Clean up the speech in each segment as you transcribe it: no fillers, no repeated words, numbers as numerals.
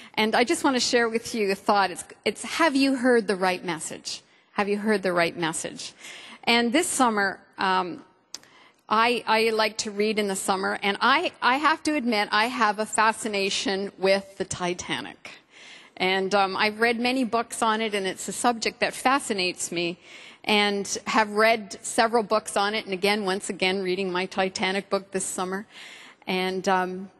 And I just want to share with you a thought. It's have you heard the right message? Have you heard the right message? And this summer, I like to read in the summer, and I have to admit I have a fascination with the Titanic. And I've read many books on it, and it's a subject that fascinates me, and have read several books on it, and again, once again, reading my Titanic book this summer. And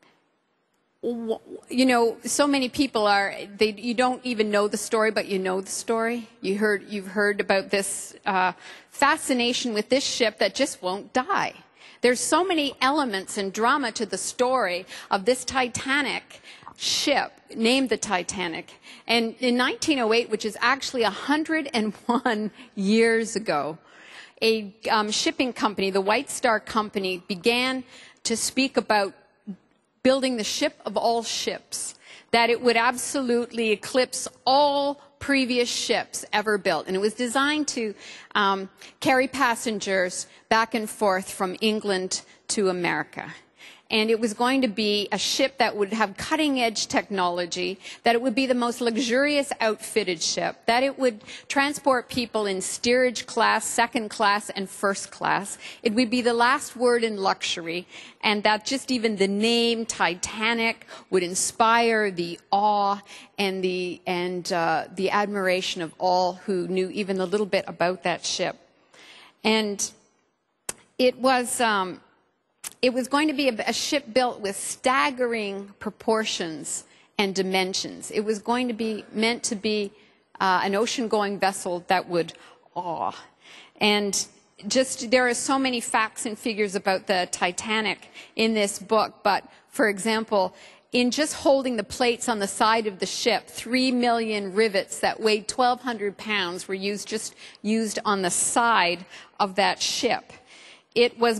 you know, so many people you don't even know the story, but you know the story. You've heard about this fascination with this ship that just won't die. There's so many elements and drama to the story of this Titanic ship, named the Titanic. And in 1908, which is actually 101 years ago, a shipping company, the White Star Company, began to speak about building the ship of all ships, that it would absolutely eclipse all previous ships ever built. And it was designed to carry passengers back and forth from England to America. And it was going to be a ship that would have cutting-edge technology, that it would be the most luxurious outfitted ship, that it would transport people in steerage class, second class, and first class. It would be the last word in luxury, and that just even the name Titanic would inspire the awe and the admiration of all who knew even a little bit about that ship. And it was going to be a ship built with staggering proportions and dimensions. It was going to be meant to be an ocean-going vessel that would awe. And just there are so many facts and figures about the Titanic in this book. But, for example, in just holding the plates on the side of the ship, 3 million rivets that weighed 1,200 pounds were used on the side of that ship. It was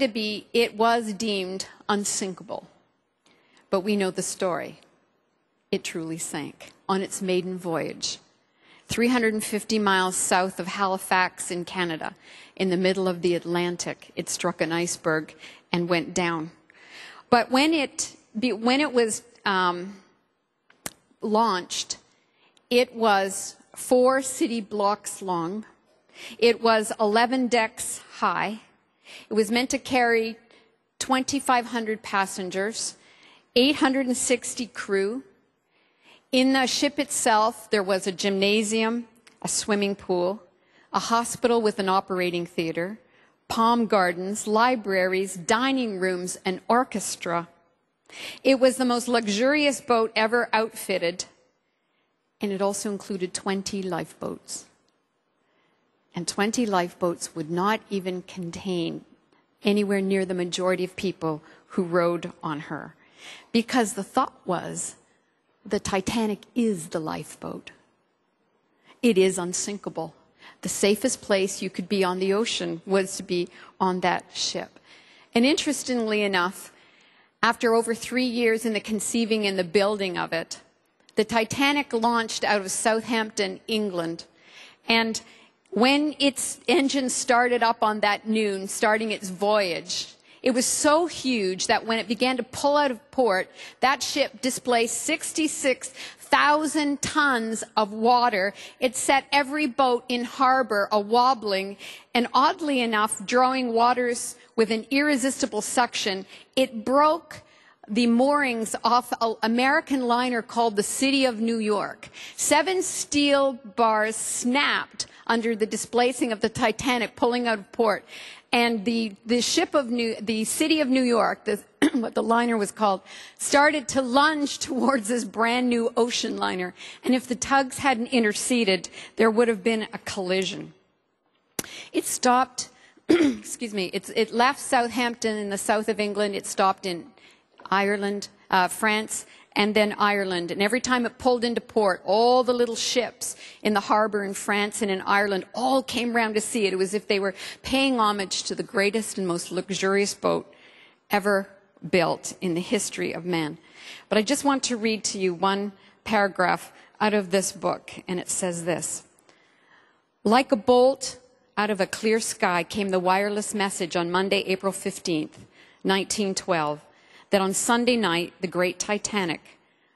deemed unsinkable. But we know the story. It truly sank on its maiden voyage. 350 miles south of Halifax in Canada, in the middle of the Atlantic, it struck an iceberg and went down. But when it was launched, it was 4 city blocks long. It was 11 decks high. It was meant to carry 2,500 passengers, 860 crew. In the ship itself, there was a gymnasium, a swimming pool, a hospital with an operating theater, palm gardens, libraries, dining rooms, an orchestra. It was the most luxurious boat ever outfitted, and it also included 20 lifeboats. And 20 lifeboats would not even contain anywhere near the majority of people who rode on her. Because the thought was, the Titanic is the lifeboat. It is unsinkable. The safest place you could be on the ocean was to be on that ship. And interestingly enough, after over 3 years in the conceiving and the building of it, the Titanic launched out of Southampton, England. And when its engine started up on that noon, starting its voyage, it was so huge that when it began to pull out of port, that ship displaced 66,000 tons of water. It set every boat in harbor a-wobbling, and oddly enough, drawing waters with an irresistible suction, it broke the moorings off an American liner called the City of New York. 7 steel bars snapped under the displacing of the Titanic pulling out of port. And the City of New York, what the liner was called, started to lunge towards this brand new ocean liner. And if the tugs hadn't interceded, there would have been a collision. It stopped, excuse me, it left Southampton in the south of England. It stopped in Ireland, France, and then Ireland. And every time it pulled into port, all the little ships in the harbor in France and in Ireland all came round to see it. It was as if they were paying homage to the greatest and most luxurious boat ever built in the history of man. But I just want to read to you one paragraph out of this book, and it says this. Like a bolt out of a clear sky came the wireless message on Monday, April 15th, 1912, that on Sunday night, the great Titanic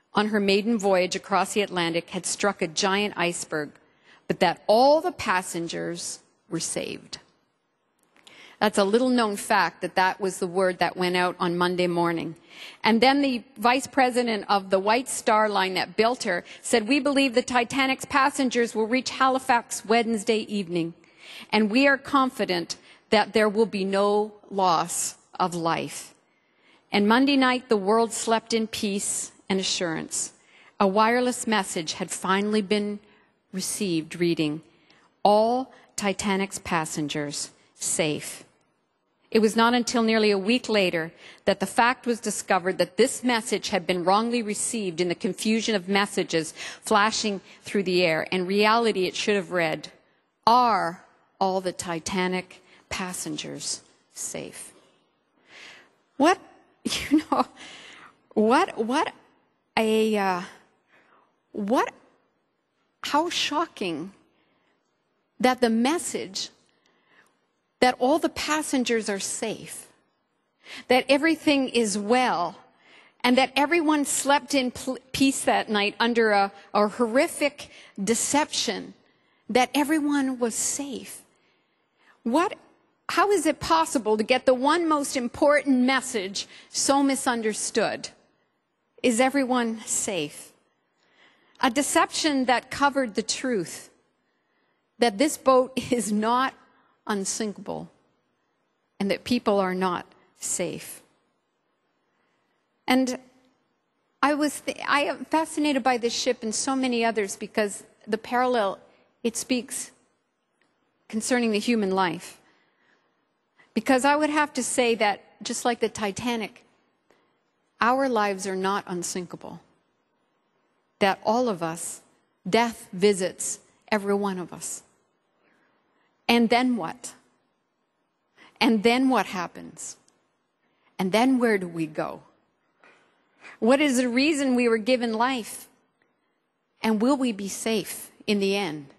on her maiden voyage across the Atlantic had struck a giant iceberg, but that all the passengers were saved. That's a little known fact that was the word that went out on Monday morning. And then the vice president of the White Star Line that built her said, "We believe the Titanic's passengers will reach Halifax Wednesday evening, and we are confident that there will be no loss of life." And Monday night, the world slept in peace and assurance. A wireless message had finally been received reading, "All Titanic's passengers safe." It was not until nearly a week later that the fact was discovered that this message had been wrongly received in the confusion of messages flashing through the air. In reality, it should have read, "Are all the Titanic passengers safe?" What, how shocking that the message that all the passengers are safe, that everything is well, and that everyone slept in peace that night under a horrific deception, that everyone was safe. How is it possible to get the one most important message so misunderstood? Is everyone safe? A deception that covered the truth, that this boat is not unsinkable, and that people are not safe. And I am fascinated by this ship and so many others because the parallel it speaks concerning the human life. Because I would have to say that, just like the Titanic, our lives are not unsinkable. That all of us, death visits every one of us. And then what? And then what happens? And then where do we go? What is the reason we were given life? And will we be safe in the end?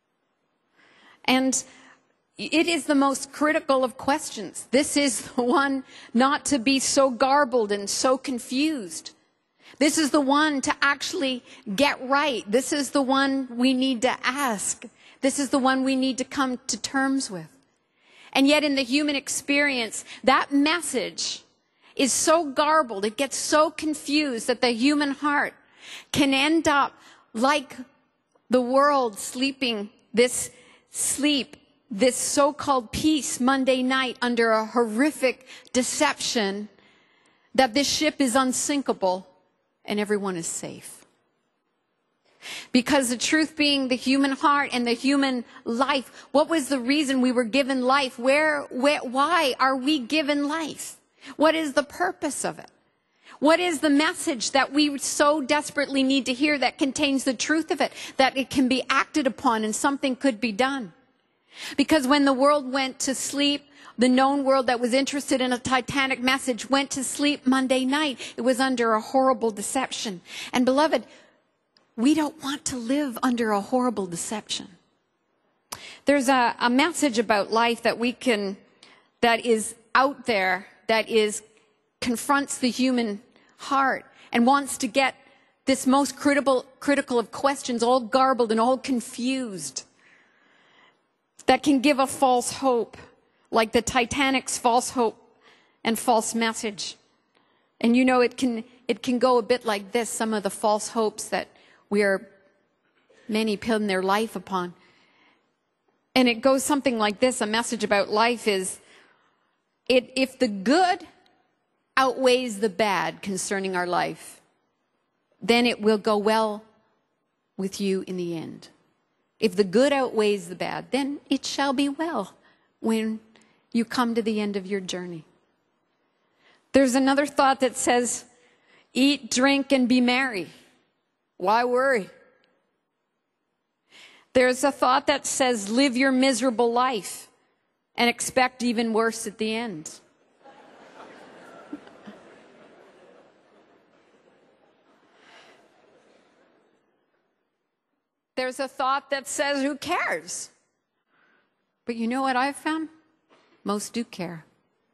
And it is the most critical of questions. This is the one not to be so garbled and so confused. This is the one to actually get right. This is the one we need to ask. This is the one we need to come to terms with. And yet in the human experience, that message is so garbled, it gets so confused that the human heart can end up like the world sleeping this sleep, this so-called peace Monday night under a horrific deception that this ship is unsinkable and everyone is safe. Because the truth being the human heart and the human life, what was the reason we were given life? Why are we given life? What is the purpose of it? What is the message that we so desperately need to hear that contains the truth of it, that it can be acted upon and something could be done? Because when the world went to sleep, the known world that was interested in a Titanic message went to sleep Monday night. It was under a horrible deception. And beloved, we don't want to live under a horrible deception. There's a message about life that that is out there, that confronts the human heart and wants to get this most critical of questions all garbled and all confused. That can give a false hope, like the Titanic's false hope and false message. And you know, it can go a bit like this, some of the false hopes that many pin their life upon. And it goes something like this. A message about life is, if the good outweighs the bad concerning our life, then it will go well with you in the end. If the good outweighs the bad, then it shall be well when you come to the end of your journey. There's another thought that says, eat, drink, and be merry. Why worry? There's a thought that says, live your miserable life and expect even worse at the end. There's a thought that says, who cares? But you know what I've found? Most do care.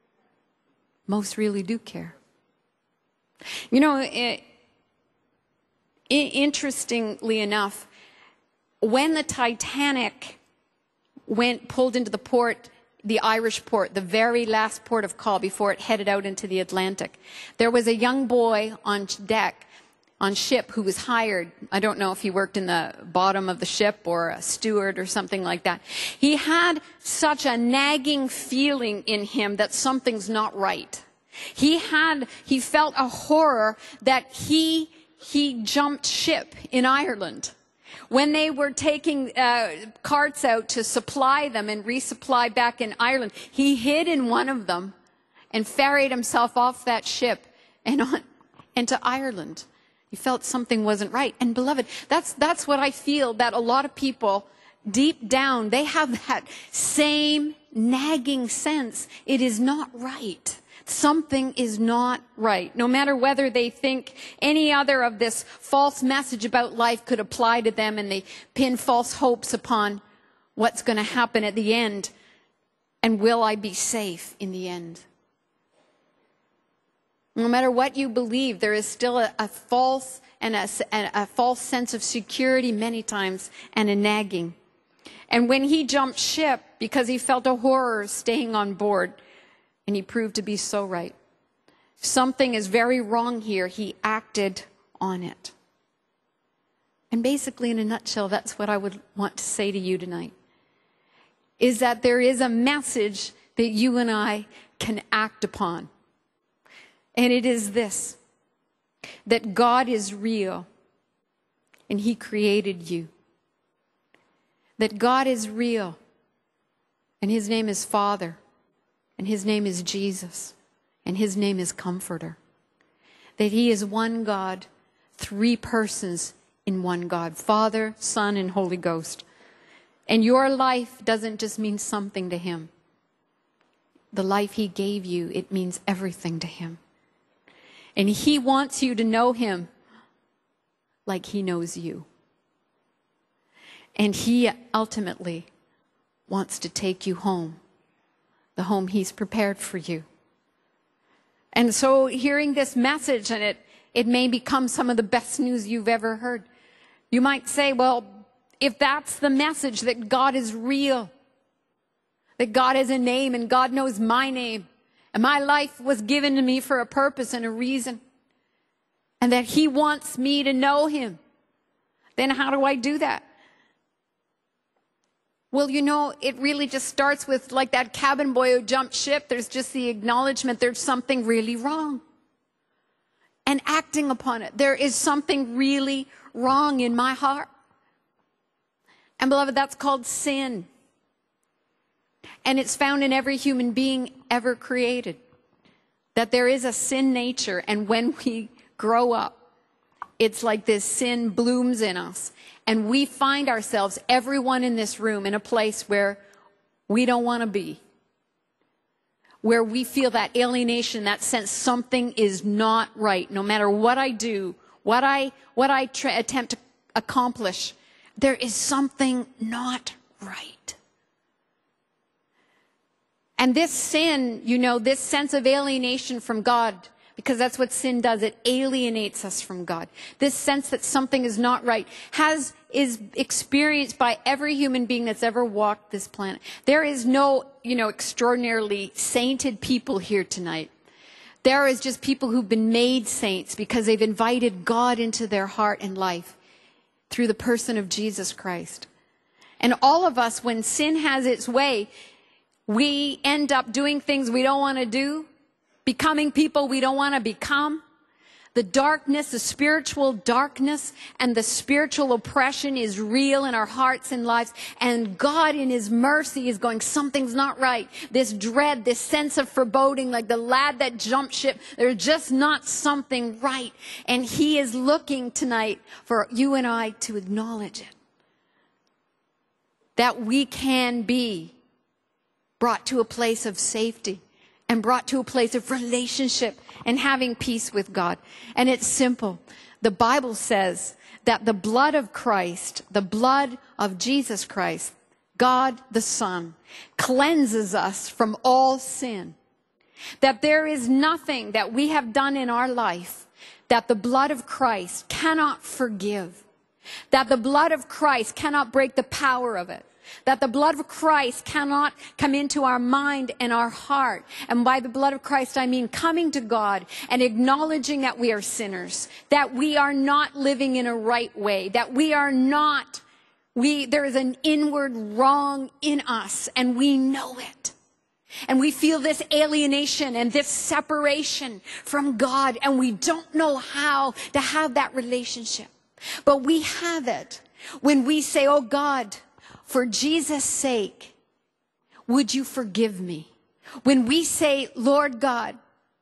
Most really do care. You know, Interestingly enough, when the Titanic pulled into the port, the Irish port, the very last port of call before it headed out into the Atlantic, there was a young boy on deck, on ship, who was hired. I don't know if he worked in the bottom of the ship or a steward or something like that. He had such a nagging feeling in him that something's not right. He felt a horror that he jumped ship in Ireland. When they were taking carts out to supply them and resupply back in Ireland, he hid in one of them and ferried himself off that ship and on into Ireland. He felt something wasn't right. And beloved, that's what I feel, that a lot of people deep down, they have that same nagging sense. It is not right. Something is not right. No matter whether they think any other of this false message about life could apply to them, and they pin false hopes upon what's going to happen at the end, and will I be safe in the end? No matter what you believe, there is still a false sense of security many times, and a nagging. And when he jumped ship because he felt a horror staying on board, and he proved to be so right. Something is very wrong here. He acted on it. And basically, in a nutshell, that's what I would want to say to you tonight, is that there is a message that you and I can act upon. And it is this, that God is real, and He created you. That God is real, and His name is Father. And His name is Jesus. And His name is Comforter. That He is one God, three persons in one God. Father, Son, and Holy Ghost. And your life doesn't just mean something to Him. The life He gave you, it means everything to Him. And He wants you to know Him like He knows you. And He ultimately wants to take you home. The home He's prepared for you. And so hearing this message, and it may become some of the best news you've ever heard. You might say, well, if that's the message, that God is real, that God has a name and God knows my name, and my life was given to me for a purpose and a reason, and that He wants me to know Him, then how do I do that? Well, you know, it really just starts with, like that cabin boy who jumped ship. There's just the acknowledgement there's something really wrong. And acting upon it. There is something really wrong in my heart. And beloved, that's called sin. And it's found in every human being ever created. That there is a sin nature. And when we grow up, it's like this sin blooms in us. And we find ourselves, everyone in this room, in a place where we don't want to be. Where we feel that alienation, that sense something is not right. No matter what I do, what I attempt to accomplish, there is something not right. And this sin, you know, this sense of alienation from God, because that's what sin does. It alienates us from God. This sense that something is not right is experienced by every human being that's ever walked this planet. There is no, extraordinarily sainted people here tonight. There is just people who've been made saints because they've invited God into their heart and life through the person of Jesus Christ. And all of us, when sin has its way, we end up doing things we don't want to do, becoming people we don't want to become. The darkness, the spiritual darkness and the spiritual oppression is real in our hearts and lives. And God in His mercy is going, something's not right. This dread, this sense of foreboding, like the lad that jumped ship, there's just not something right. And He is looking tonight for you and I to acknowledge it. That we can be brought to a place of safety. And brought to a place of relationship and having peace with God. And it's simple. The Bible says that the blood of Christ, the blood of Jesus Christ, God the Son, cleanses us from all sin. That there is nothing that we have done in our life that the blood of Christ cannot forgive, that the blood of Christ cannot break the power of it, that the blood of Christ cannot come into our mind and our heart. And by the blood of Christ, I mean coming to God and acknowledging that we are sinners, that we are not living in a right way, that we are not, there is an inward wrong in us, and we know it. And we feel this alienation and this separation from God, and we don't know how to have that relationship. But we have it when we say, oh God, for Jesus' sake, would you forgive me? When we say, Lord God,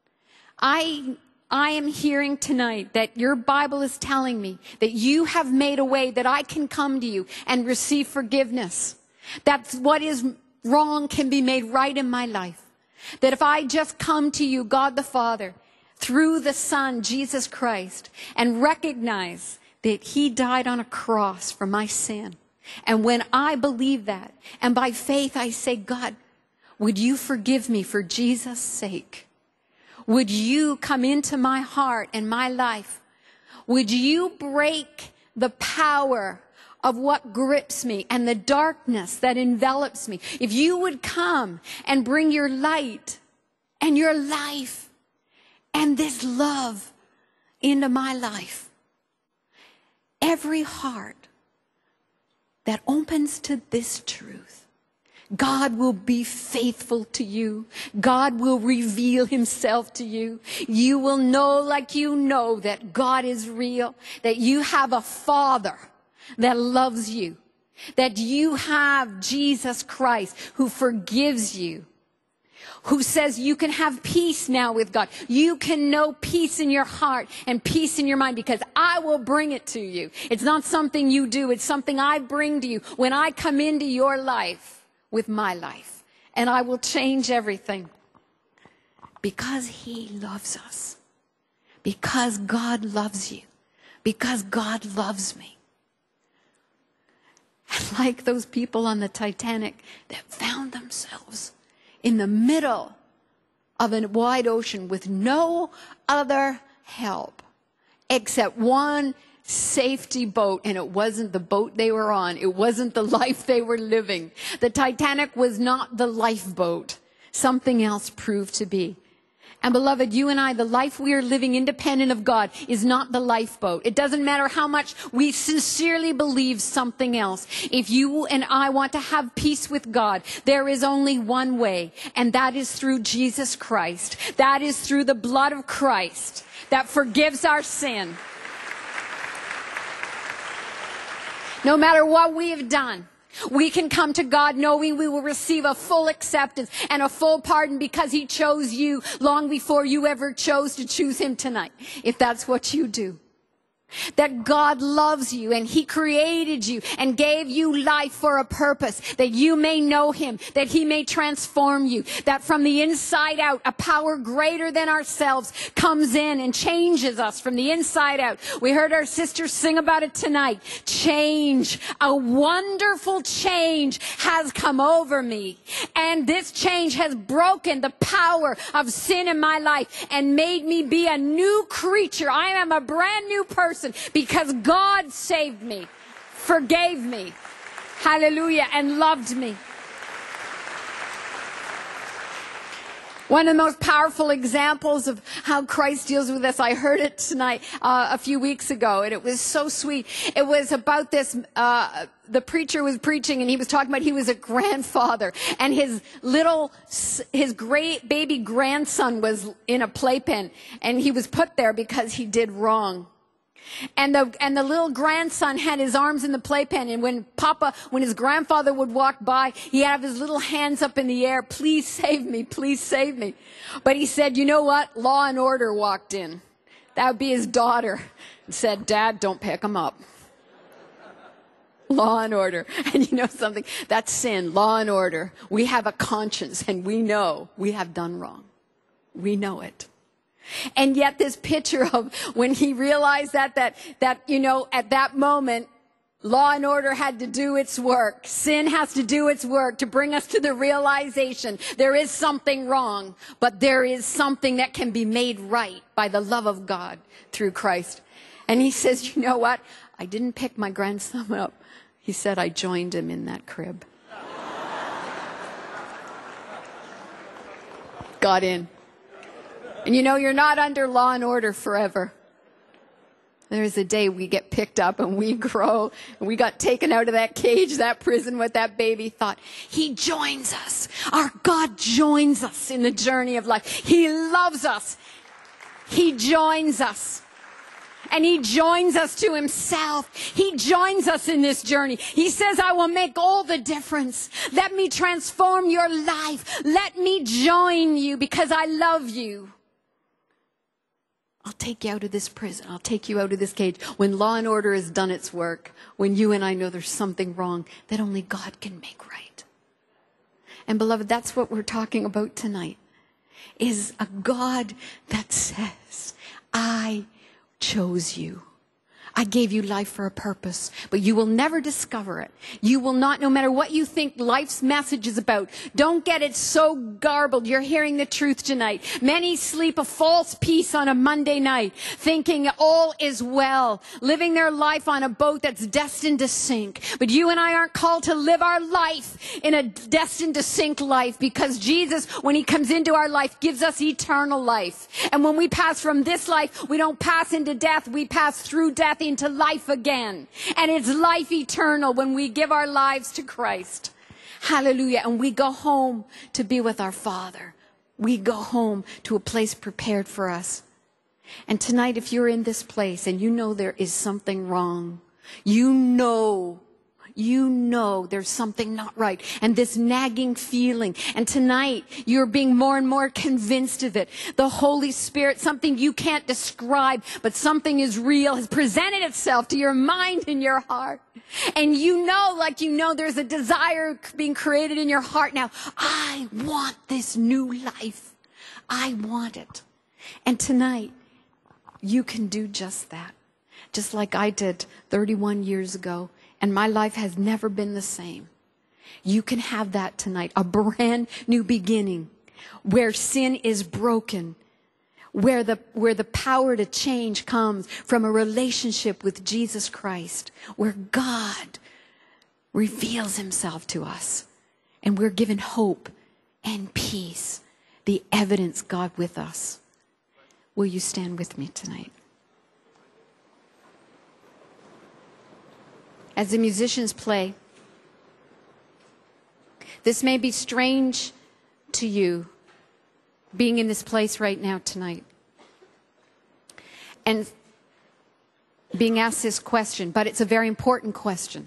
I am hearing tonight that your Bible is telling me that you have made a way that I can come to you and receive forgiveness. That what is wrong can be made right in my life. That if I just come to you, God the Father, through the Son, Jesus Christ, and recognize that he died on a cross for my sin. And when I believe that, and by faith I say, God, would you forgive me for Jesus' sake? Would you come into my heart and my life? Would you break the power of what grips me and the darkness that envelops me? If you would come and bring your light and your life and this love into my life, every heart that opens to this truth, God will be faithful to you. God will reveal himself to you. You will know, like you know, that God is real, that you have a Father that loves you, that you have Jesus Christ who forgives you, who says you can have peace now with God. You can know peace in your heart and peace in your mind because I will bring it to you. It's not something you do. It's something I bring to you when I come into your life with my life. And I will change everything because he loves us. Because God loves you. Because God loves me. And like those people on the Titanic that found themselves in the middle of a wide ocean with no other help except one safety boat, and it wasn't the boat they were on. It wasn't the life they were living. The Titanic was not the lifeboat. Something else proved to be. And beloved, you and I, the life we are living independent of God is not the lifeboat. It doesn't matter how much we sincerely believe something else. If you and I want to have peace with God, there is only one way, and that is through Jesus Christ. That is through the blood of Christ that forgives our sin. No matter what we have done, we can come to God knowing we will receive a full acceptance and a full pardon because he chose you long before you ever chose to choose him tonight, if that's what you do. That God loves you and he created you and gave you life for a purpose, that you may know him, that he may transform you, that from the inside out, a power greater than ourselves comes in and changes us from the inside out. We heard our sisters sing about it tonight. Change, a wonderful change has come over me. And this change has broken the power of sin in my life and made me be a new creature. I am a brand new person. Because God saved me, forgave me, hallelujah, and loved me. One of the most powerful examples of how Christ deals with us, I heard it tonight, a few weeks ago, and it was so sweet. It was about this, the preacher was preaching, and he was talking about he was a grandfather, and his great baby grandson was in a playpen, and he was put there because he did wrong. And the little grandson had his arms in the playpen, and when his grandfather would walk by, he'd have his little hands up in the air, please save me, please save me. But he said, you know what? Law and Order walked in. That would be his daughter, and said, Dad, don't pick him up. Law and Order. And you know something? That's sin. Law and Order. We have a conscience, and we know we have done wrong. We know it. And yet this picture of when he realized that, you know, at that moment, Law and order had to do its work. Sin has to do its work to bring us to the realization there is something wrong, but there is something that can be made right by the love of God through Christ. And he says, you know what? I didn't pick my grandson up. He said, I joined him in that crib. Got in. And you know, you're not under law and order forever. There's a day we get picked up and we grow. And we got taken out of that cage, that prison with that baby thought. He joins us. Our God joins us in the journey of life. He loves us. He joins us. And he joins us to himself. He joins us in this journey. He says, I will make all the difference. Let me transform your life. Let me join you because I love you. I'll take you out of this prison. I'll take you out of this cage. When law and order has done its work, when you and I know there's something wrong that only God can make right. And beloved, that's what we're talking about tonight, is a God that says, I chose you. I gave you life for a purpose, but you will never discover it. You will not, no matter what you think life's message is about. Don't get it so garbled. You're hearing the truth tonight. Many sleep a false peace on a Monday night, thinking all is well, living their life on a boat that's destined to sink. But you and I aren't called to live our life in a destined to sink life, because Jesus, when he comes into our life, gives us eternal life. And when we pass from this life, we don't pass into death, we pass through death into life again. And it's life eternal when we give our lives to Christ. Hallelujah. And we go home to be with our Father. We go home to a place prepared for us. And tonight, if you're in this place and you know there is something wrong, you know there's something not right, and this nagging feeling, and tonight you're being more and more convinced of it. The Holy Spirit, something you can't describe, but something is real, has presented itself to your mind and your heart. And you know, there's a desire being created in your heart now. I want this new life. I want it. And tonight, you can do just that. Just like I did 31 years ago. And my life has never been the same. You can have that tonight, a brand new beginning where sin is broken, where the power to change comes from a relationship with Jesus Christ, where God reveals himself to us, and we're given hope and peace, the evidence God with us. Will you stand with me tonight? As the musicians play, this may be strange to you, being in this place right now tonight, and being asked this question, but it's a very important question.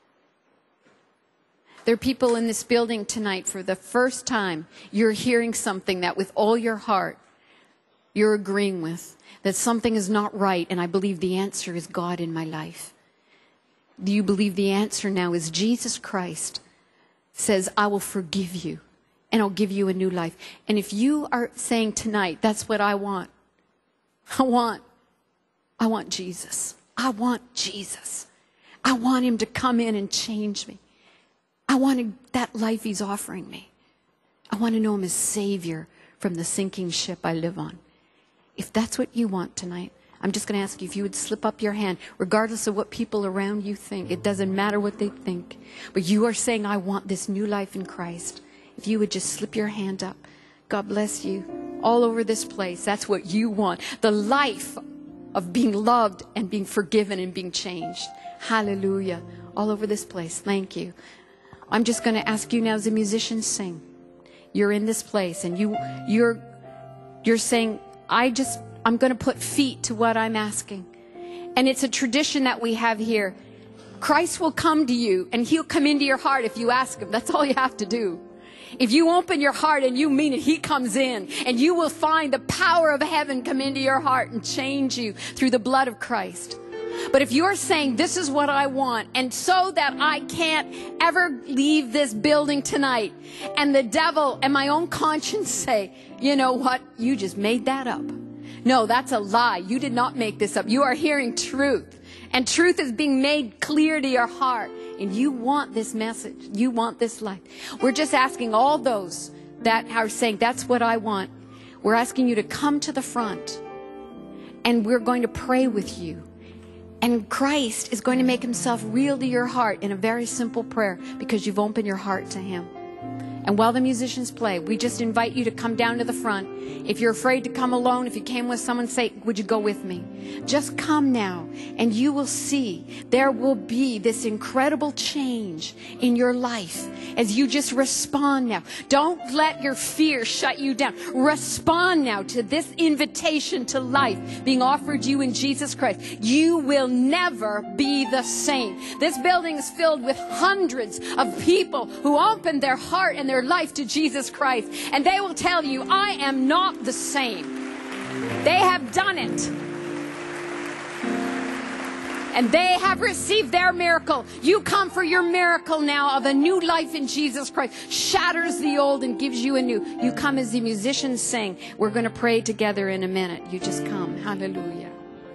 There are people in this building tonight, for the first time, you're hearing something that with all your heart, you're agreeing with, that something is not right, and I believe the answer is God in my life. Do you believe the answer now is Jesus Christ says, I will forgive you and I'll give you a new life. And if you are saying tonight, that's what I want. I want Jesus. I want Jesus. I want him to come in and change me. I want that life he's offering me. I want to know him as Savior from the sinking ship I live on. If that's what you want tonight, I'm just going to ask you if you would slip up your hand, regardless of what people around you think. It doesn't matter what they think. But you are saying, I want this new life in Christ. If you would just slip your hand up. God bless you. All over this place, that's what you want. The life of being loved and being forgiven and being changed. Hallelujah. All over this place. Thank you. I'm just going to ask you now as the musicians sing. You're in this place and you're saying, I'm going to put feet to what I'm asking. And it's a tradition that we have here. Christ will come to you and he'll come into your heart if you ask him. That's all you have to do. If you open your heart and you mean it, he comes in and you will find the power of heaven come into your heart and change you through the blood of Christ. But if you're saying, this is what I want, and so that I can't ever leave this building tonight, and the devil and my own conscience say, you know what, you just made that up. No, that's a lie. You did not make this up. You are hearing truth. And truth is being made clear to your heart. And you want this message. You want this life. We're just asking all those that are saying, that's what I want. We're asking you to come to the front. And we're going to pray with you. And Christ is going to make himself real to your heart in a very simple prayer because you've opened your heart to him. And while the musicians play, we just invite you to come down to the front. If you're afraid to come alone, if you came with someone, say, would you go with me? Just come now, and you will see there will be this incredible change in your life as you just respond now. Don't let your fear shut you down. Respond now to this invitation to life being offered you in Jesus Christ. You will never be the same. This building is filled with hundreds of people who opened their heart and their life to Jesus Christ, and they will tell you, I am not the same. They have done it, and they have received their miracle. You come for your miracle now of a new life in Jesus Christ. Shatters the old and gives you a new. You come as the musicians sing. We're going to pray together in a minute. You just come. Hallelujah.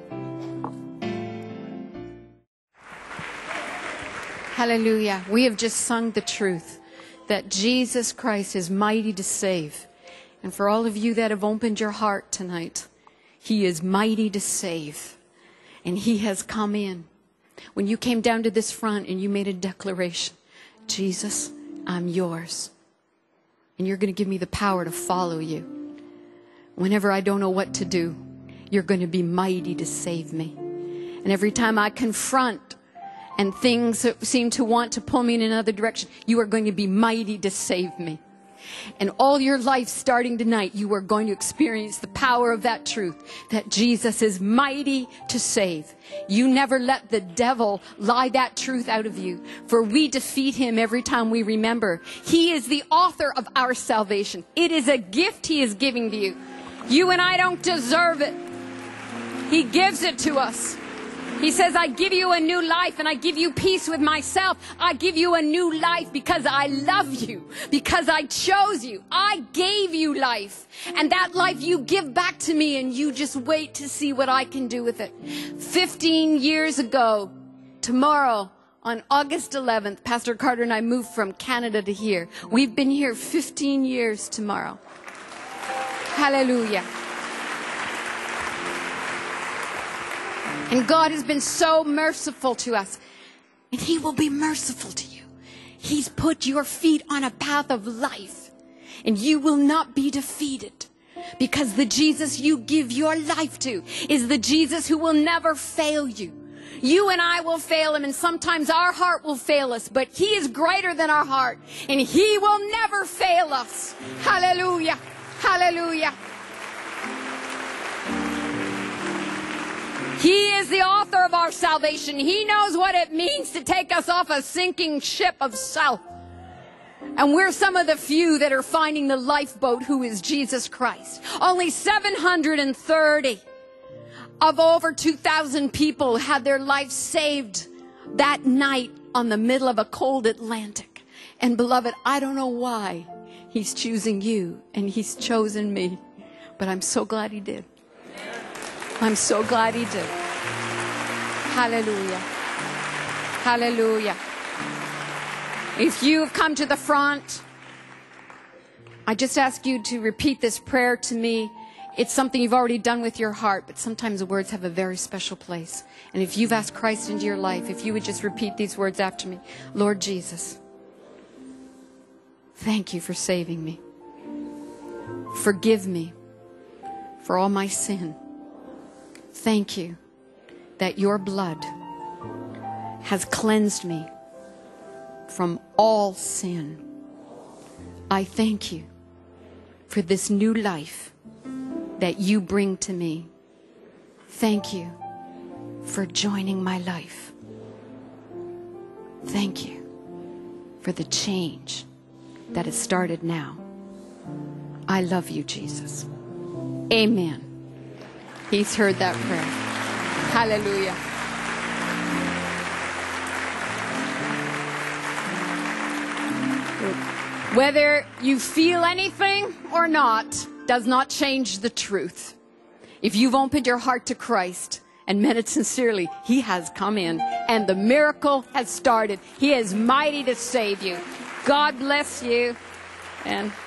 Hallelujah. We have just sung the truth that Jesus Christ is mighty to save. And for all of you that have opened your heart tonight, he is mighty to save. And he has come in. When you came down to this front and you made a declaration, Jesus, I'm yours. And you're going to give me the power to follow you. Whenever I don't know what to do, you're going to be mighty to save me. And every time I confront and things that seem to want to pull me in another direction, you are going to be mighty to save me. And all your life starting tonight, you are going to experience the power of that truth, that Jesus is mighty to save. You never let the devil lie that truth out of you, for we defeat him every time we remember. He is the author of our salvation. It is a gift he is giving to you. You and I don't deserve it. He gives it to us. He says, I give you a new life and I give you peace with myself. I give you a new life because I love you, because I chose you. I gave you life. And that life you give back to me, and you just wait to see what I can do with it. 15 years ago, tomorrow, on August 11th, Pastor Carter and I moved from Canada to here. We've been here 15 years tomorrow. Hallelujah. And God has been so merciful to us. And he will be merciful to you. He's put your feet on a path of life. And you will not be defeated. Because the Jesus you give your life to is the Jesus who will never fail you. You and I will fail him, and sometimes our heart will fail us. But he is greater than our heart. And he will never fail us. Hallelujah. Hallelujah. He is the author of our salvation. He knows what it means to take us off a sinking ship of self. And we're some of the few that are finding the lifeboat, who is Jesus Christ. Only 730 of over 2,000 people had their lives saved that night on the middle of a cold Atlantic. And beloved, I don't know why he's choosing you and he's chosen me, but I'm so glad he did. I'm so glad he did. Hallelujah. Hallelujah. If you have come to the front, I just ask you to repeat this prayer to me. It's something you've already done with your heart, but sometimes the words have a very special place. And if you've asked Christ into your life, if you would just repeat these words after me. Lord Jesus, thank you for saving me. Forgive me for all my sin. Thank you that your blood has cleansed me from all sin. I thank you for this new life that you bring to me. Thank you for joining my life. Thank you for the change that has started now. I love you, Jesus. Amen. He's heard that prayer. Hallelujah. Whether you feel anything or not does not change the truth. If you've opened your heart to Christ and meant it sincerely, he has come in and the miracle has started. He is mighty to save you. God bless you. And